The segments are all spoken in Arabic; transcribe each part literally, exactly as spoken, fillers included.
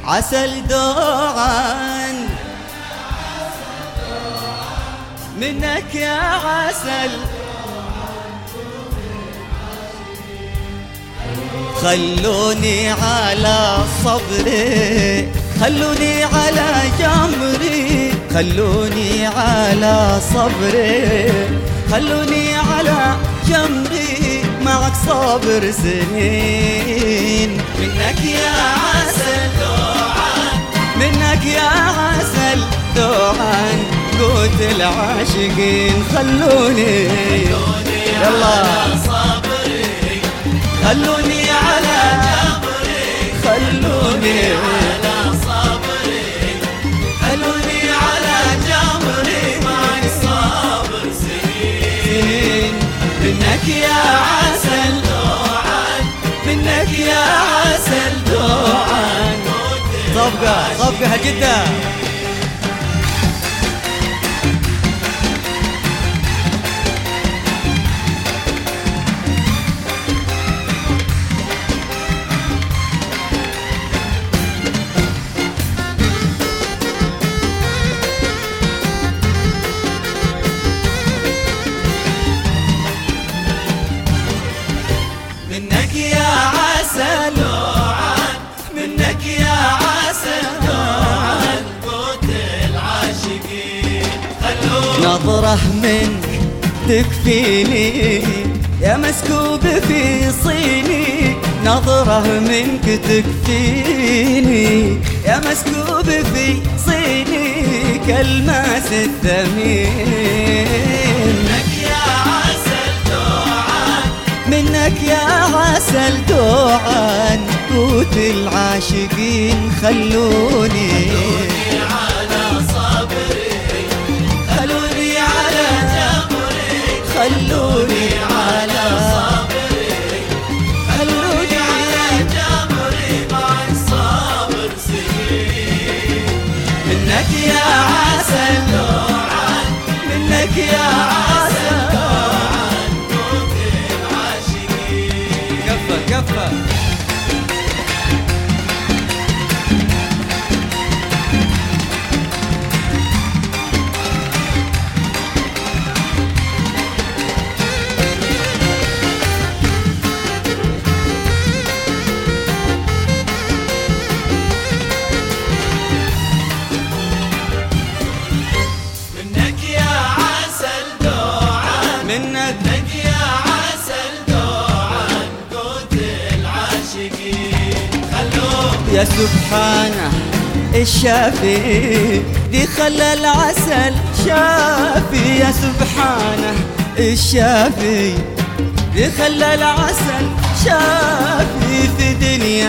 عسل دوعان منك يا عسل، خلوني على صبري، خلوني على جمري، خلوني على صبري، خلوني على جمري، معك صابر سنين. منك يا عسل دوعان، منك يا عسل دوعان، قوت العاشقين. خلوني يلا خلوني على جبري، خلوني على صبري، خلوني على جبري، معك صابر سنين. منك يا عسل دوعان، منك يا عسل دوعان. صفقة صفقة هالجدة. منك يا عسل دوعان، منك يا عسل دوعان، قوت العاشقين. خلوني نظرة منك تكفيني يا مسكوب في صيني، نظرة منك تكفيني يا مسكوب في صيني، كالماس الثمين. منك يا عسل دوعان، منك يا عسل دوعان، قوت العاشقين. خلوني على صبري، خلوني على جبري، خلوني على صبري، خلوني على جبري، معك صابر سنين. منك يا عسل دوعان، منك يا عسل دوعان، قوت العاشقين. كفى كفى. منك يا عسل دوعان، منك يا عسل دوعان، قوت العاشقين. خلوني يا سبحانه الشافي، دي خلى العسل شافي. يا سبحانه الشافي، دي خلى العسل شافي في دنيا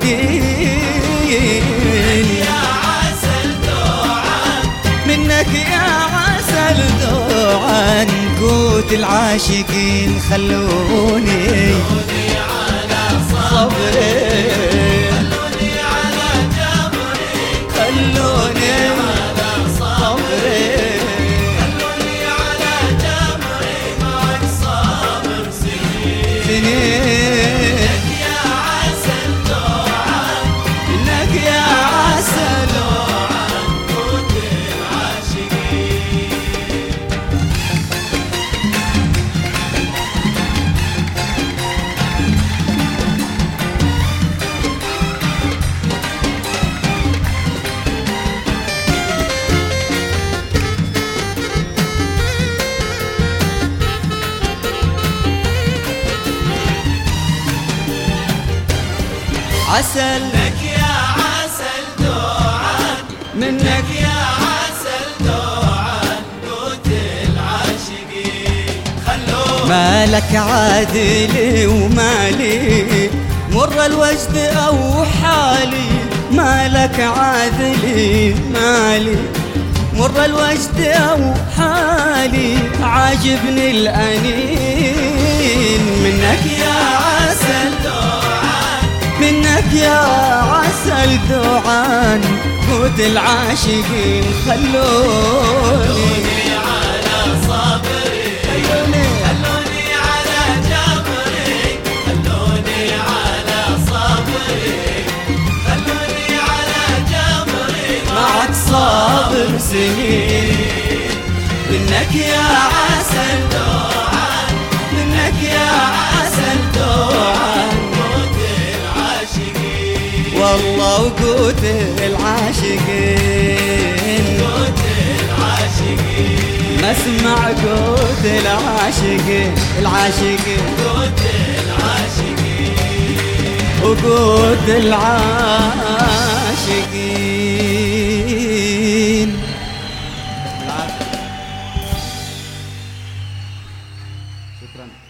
ودين. يا عسل دوعان، منك يا عسل دوعان، قوت العاشقين. خلوني على صبري، خلوني على جبري، خلوني على صبري، خلوني على جبري، معك صابر سنين. منك يا عسل دوعان، منك يا عسل دوعان، قوت العاشقين. عسل منك يا عسل دوعان، منك يا عسل دوعان، قوت العاشقين. خلوني مالك عادلي ومالي، مر الوجد أو حالي، مالك عادلي مالي، مر الوجد أو حالي، عاجبني الأنين. منك يا عسل دوعان، منك يا عسل دوعان، قوت العاشقين. خلوني على صبري، خلوني خلوني على جبري، خلوني على صبري، خلوني على منك يا عسل دوعان، منك يا عسل دوعان، قوت العاشقين والله وقوت العاشقين، قوت العاشقين مسمع قوت العاشقين، العاشقين قوت العاشقين وقوت العاشقين. شكرا.